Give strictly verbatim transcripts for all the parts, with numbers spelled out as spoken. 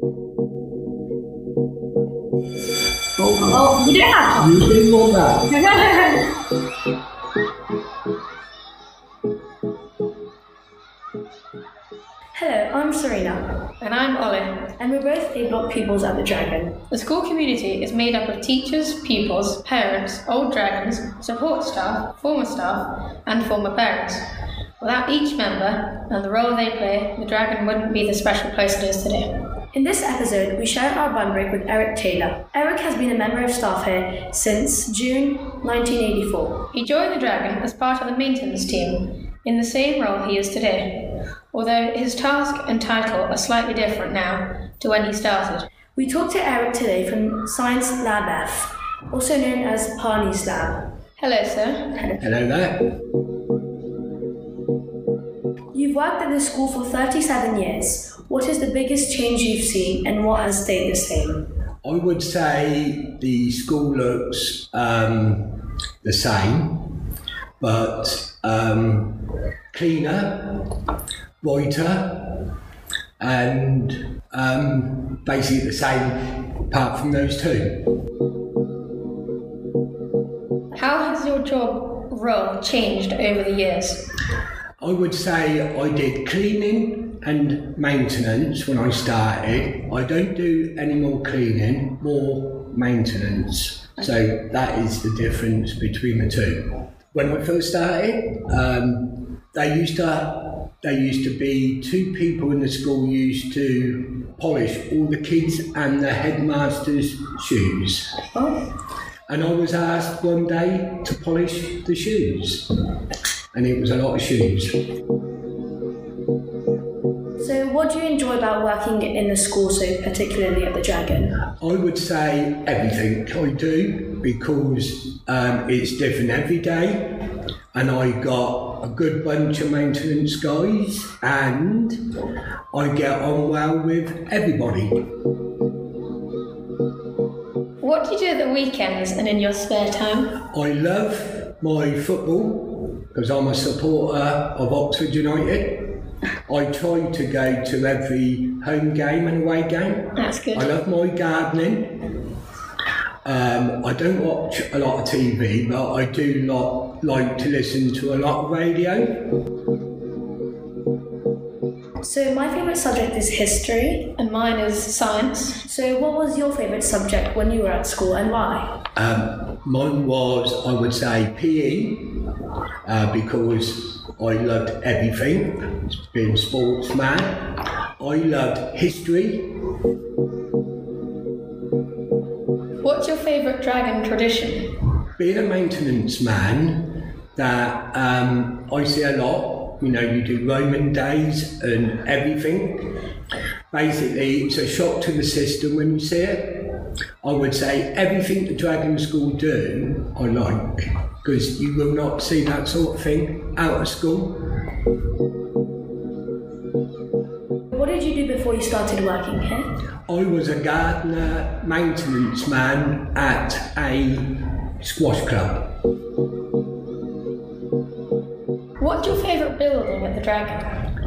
Oh, we don't have time. You didn't want that. Hello, I'm Serena. And I'm Ollie. And we're both A Block pupils at the Dragon. The school community is made up of teachers, pupils, parents, old Dragons, support staff, former staff, and former parents. Without each member and the role they play, the Dragon wouldn't be the special place it is today. In this episode, we share our bun break with Eric Taylor. Eric has been a member of staff here since June nineteen eighty-four. He joined the Dragon as part of the maintenance team, in the same role he is today, although his task and title are slightly different now to when he started. We talked to Eric today from Science Lab F, also known as Parney's Lab. Hello, sir. Hello. Hello there. You've worked at this school for thirty-seven years. What is the biggest change you've seen and what has stayed the same? I would say the school looks um, the same, but um, cleaner, brighter, and um, basically the same apart from those two. How has your job role changed over the years? I would say I did cleaning and maintenance when I started. I don't do any more cleaning, more maintenance. So that is the difference between the two. When I first started, um, they used to they used to be two people in the school used to polish all the kids and the headmaster's shoes. Oh. And I was asked one day to polish the shoes. And it was a lot of shoes. So what do you enjoy about working in the school, so particularly at the Dragon? I would say everything I do, because um, it's different every day, and I got a good bunch of maintenance guys, and I get on well with everybody. What do you do at the weekends and in your spare time? I love my football, because I'm a supporter of Oxford United. I try to go to every home game and away game. That's good. I love my gardening. Um, I don't watch a lot of T V, but I do lot, like to listen to a lot of radio. So my favourite subject is history. And mine is science. So what was your favourite subject when you were at school and why? Um, mine was, I would say, P E, uh, because I loved everything, being a sportsman. I loved history. What's your favourite Dragon tradition? Being a maintenance man, that um, I see a lot. You know, you do Roman days and everything. Basically, it's a shock to the system when you see it. I would say everything the Dragon School do, I like, because you will not see that sort of thing out of school. What did you do before you started working here? I was a gardener, maintenance man at a squash club. What's your favourite building at the Dragon?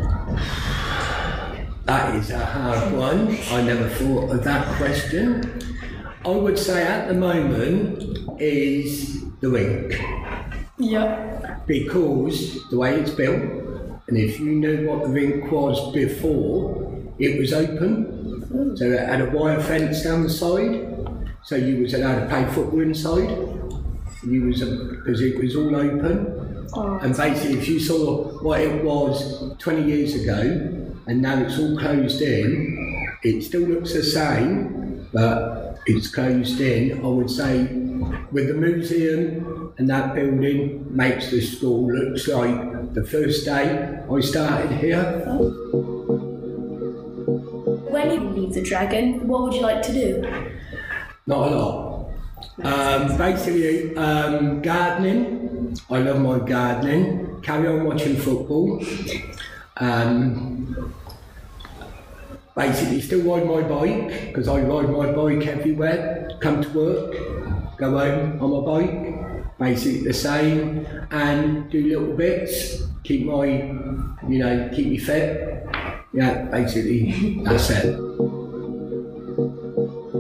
That is a hard one. I never thought of that question. I would say at the moment is the rink. Yeah. Because the way it's built, and if you knew what the rink was before, it was open. So it had a wire fence down the side, so you was allowed to play football inside. You was because it was all open. Oh. And basically, if you saw what it was twenty years ago, and now it's all closed in, it still looks the same, but it's closed in. I would say, with the museum and that building, makes the school looks like the first day I started here. When you leave the Dragon, what would you like to do? Not a lot. Um, basically, um, gardening. I love my gardening. Carry on watching football. Um, basically, still ride my bike, because I ride my bike everywhere. Come to work, go home on my bike. Basically the same, and do little bits. Keep my, you know, keep me fit. Yeah, basically that's it.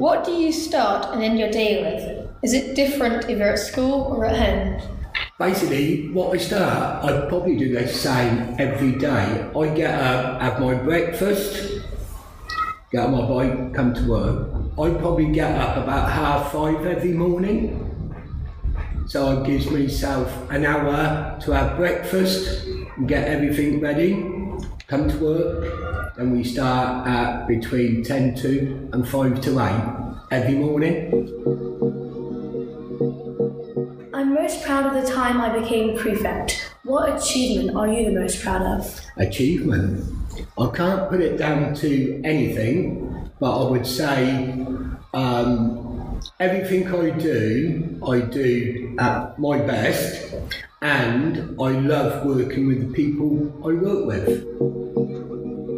What do you start and end your day with? Is it different if you're at school or at home? Basically, what I start, I probably do the same every day. I get up, have my breakfast, get on my bike, come to work. I probably get up about half five every morning. So it gives myself an hour to have breakfast and get everything ready, come to work, and we start at between ten to and five to eight every morning. I'm most proud of the time I became prefect. What achievement are you the most proud of? Achievement? I can't put it down to anything, but I would say um, everything I do, I do at my best, and I love working with the people I work with.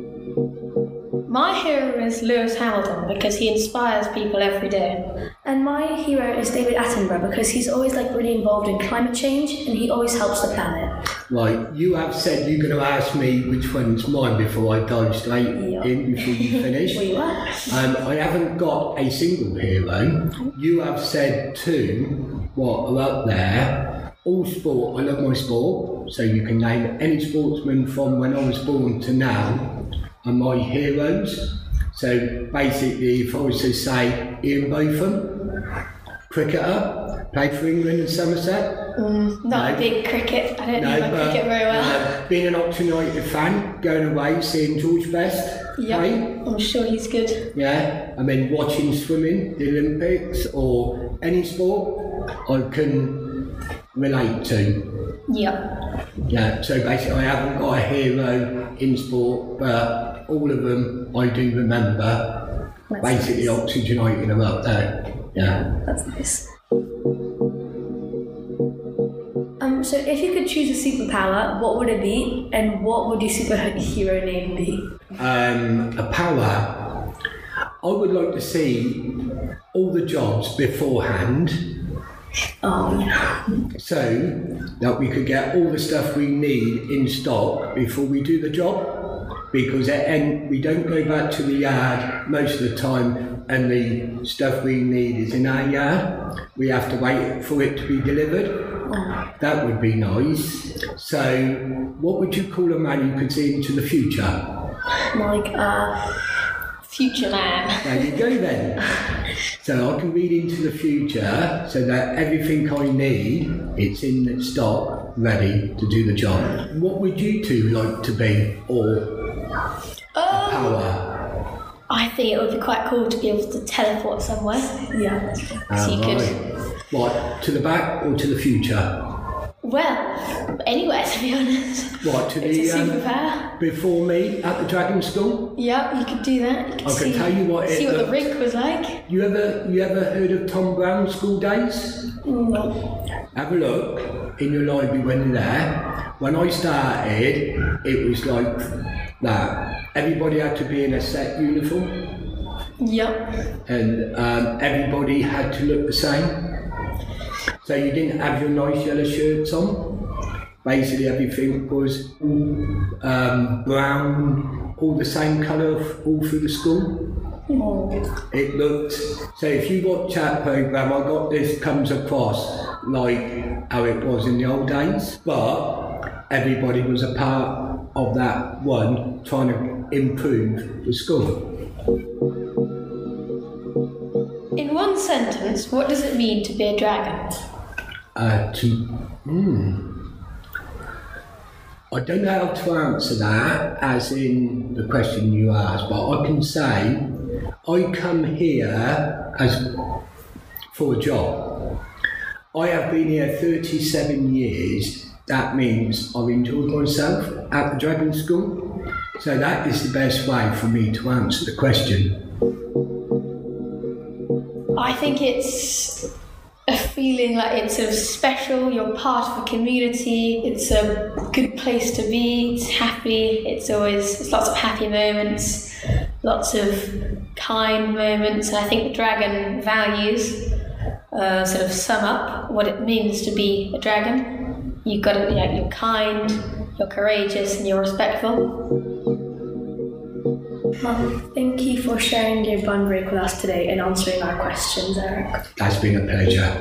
My hero is Lewis Hamilton because he inspires people every day. And my hero is David Attenborough because he's always like really involved in climate change and he always helps the planet. Right, you have said you're going to ask me which one's mine before I dive straight Yeah. in before you finish. Well, you are. Um, I haven't got a single hero. You have said two, what are up there. All sport, I love my sport, so you can name any sportsman from when I was born to now are my heroes. So basically, if I was to say Ian Botham, cricketer, played for England and Somerset. Mm, not No. a big cricket. I don't No, know my but, cricket very well. uh, being an Oxford United fan, going away, seeing George Best Yep, play. I'm sure he's good. Yeah, I mean, watching swimming, the Olympics, or any sport, I can relate to. Yep. Yeah, so basically, I haven't got a hero in sport, but all of them I do remember. That's basically, nice. Oxford United are up there. Yeah. That's nice. Um, so if you could choose a superpower, what would it be and what would your superhero name be? Um, a power. I would like to see all the jobs beforehand, Oh, yeah. so that we could get all the stuff we need in stock before we do the job. Because at end, we don't go back to the yard most of the time and the stuff we need is in our yard. We have to wait for it to be delivered. That would be nice. So what would you call a man who could see into the future? Like, uh, Future man. There you go then. So I can read into the future so that everything I need, it's in stock, ready to do the job. What would you two like to be, or Um, power? I think it would be quite cool to be able to teleport somewhere. yeah, that's true. So you Ah, could- right. What, to the back or to the future? Well, anywhere to be honest. What, to It's the a um, superpower. before me at the Dragon School? Yeah, you could do that. You could I can see, tell you what it see what the looked- rink was like. You ever you ever heard of Tom Brown's School Days? No. Have a look in your library when you're there. When I started, it was like that. Everybody had to be in a set uniform, Yep. and um, everybody had to look the same. So you didn't have your nice yellow shirts on. Basically, everything was um, brown, all the same colour all through the school. It looked, so if you watch that programme, I got this comes across like how it was in the old days, but everybody was a part of that one trying to improve the school. In one sentence, what does it mean to be a dragon? Uh, to, hmm. I don't know how to answer that as in the question you asked, but I can say I come here as for a job. I have been here thirty-seven years. That means I've enjoyed myself at the Dragon School. So that is the best way for me to answer the question. I think it's a feeling like it's sort of special, you're part of a community, it's a good place to be, it's happy, it's always, it's lots of happy moments, lots of kind moments, and I think the dragon values uh, sort of sum up what it means to be a dragon. You've got to, you know, you're kind, you're courageous, and you're respectful. Well, thank you for sharing your bun break with us today and answering our questions, Eric. That's been a pleasure.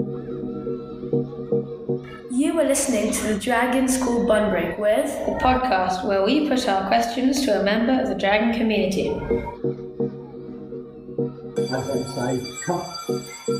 You were listening to the Dragon School Bun Break with The podcast where we put our questions to a member of the Dragon community. As I say, cut.